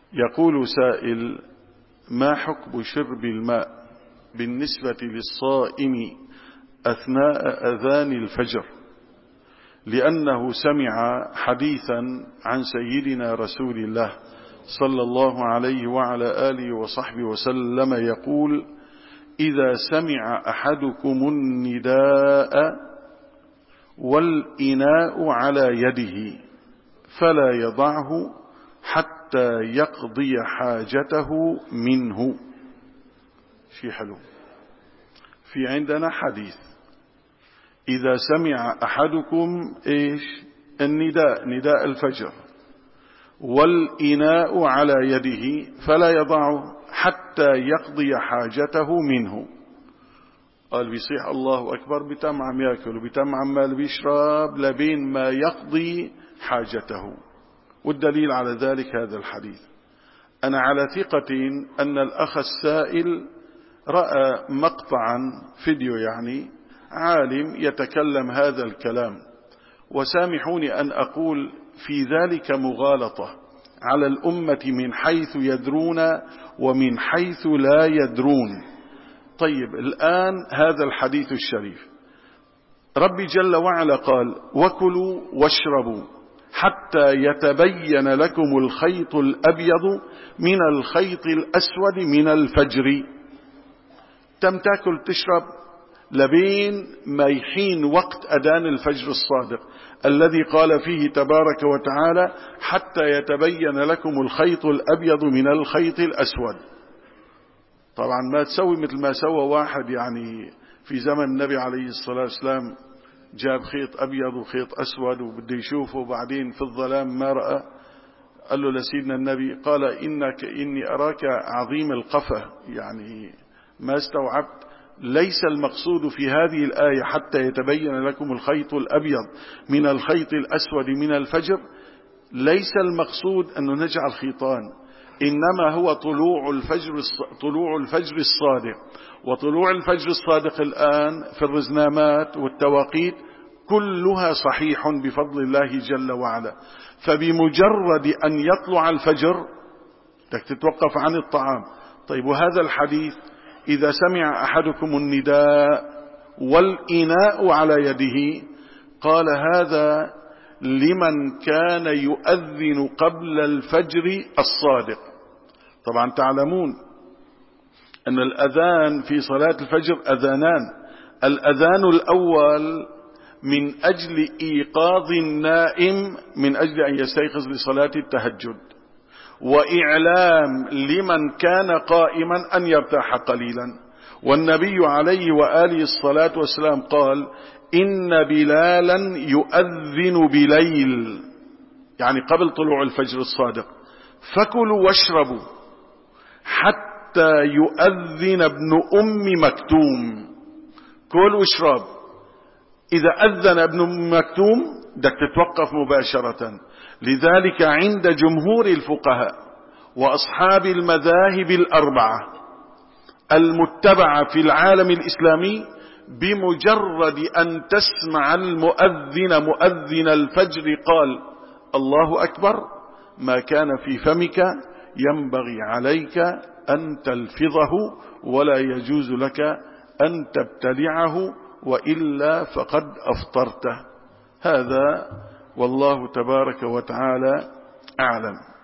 يقول سائل: ما حكم شرب الماء بالنسبة للصائم أثناء أذان الفجر؟ لأنه سمع حديثا عن سيدنا رسول الله صلى الله عليه وعلى آله وصحبه وسلم يقول: إذا سمع أحدكم النداء والإناء على يده فلا يضعه حتى يقضي حاجته منه. شيء حلو. في عندنا حديث: إذا سمع أحدكم إيش؟ النداء، نداء الفجر، والإناء على يده فلا يضعه حتى يقضي حاجته منه. قال بيصيح الله أكبر، بتم عم يأكل وبتم عمال بيشرب لبين ما يقضي حاجته. والدليل على ذلك هذا الحديث. أنا على ثقة أن الأخ السائل رأى مقطعا فيديو، يعني عالم يتكلم هذا الكلام، وسامحوني أن أقول في ذلك مغالطة على الأمة من حيث يدرون ومن حيث لا يدرون. طيب، الآن هذا الحديث الشريف ربي جل وعلا قال: وكلوا واشربوا حتى يتبين لكم الخيط الأبيض من الخيط الأسود من الفجر. تم تاكل تشرب لبين ما يحين وقت أذان الفجر الصادق الذي قال فيه تبارك وتعالى: حتى يتبين لكم الخيط الأبيض من الخيط الأسود. طبعا ما تسوي مثل ما سوى واحد يعني في زمن النبي عليه الصلاة والسلام، جاب خيط أبيض وخيط أسود وبده يشوفه، بعدين في الظلام ما رأى، قال له لسيدنا النبي، قال: إني أراك عظيم القفا، يعني ما استوعبت. ليس المقصود في هذه الآية حتى يتبين لكم الخيط الأبيض من الخيط الأسود من الفجر، ليس المقصود أن نجعل خيطان، إنما هو طلوع الفجر الصادق. وطلوع الفجر الصادق الآن في الرزنامات والتواقيت كلها صحيح بفضل الله جل وعلا. فبمجرد أن يطلع الفجر بدك تتوقف عن الطعام. طيب، وهذا الحديث: إذا سمع أحدكم النداء والإناء على يده، قال هذا لمن كان يؤذن قبل الفجر الصادق. طبعا تعلمون أن الأذان في صلاة الفجر أذانان: الأذان الأول من أجل إيقاظ النائم من أجل أن يستيقظ لصلاة التهجد، وإعلام لمن كان قائما أن يرتاح قليلا. والنبي عليه وآله الصلاة والسلام قال: إن بلالا يؤذن بليل، يعني قبل طلوع الفجر الصادق، فكلوا واشربوا حتى يؤذن ابن أم مكتوم. كل واشرب، إذا أذن ابن أم مكتوم بدك تتوقف مباشرة. لذلك عند جمهور الفقهاء وأصحاب المذاهب الأربعة المتبعة في العالم الإسلامي، بمجرد أن تسمع المؤذن مؤذن الفجر قال الله أكبر، ما كان في فمك ينبغي عليك أن تلفظه، ولا يجوز لك أن تبتلعه، وإلا فقد أفطرته. هذا والله تبارك وتعالى أعلم.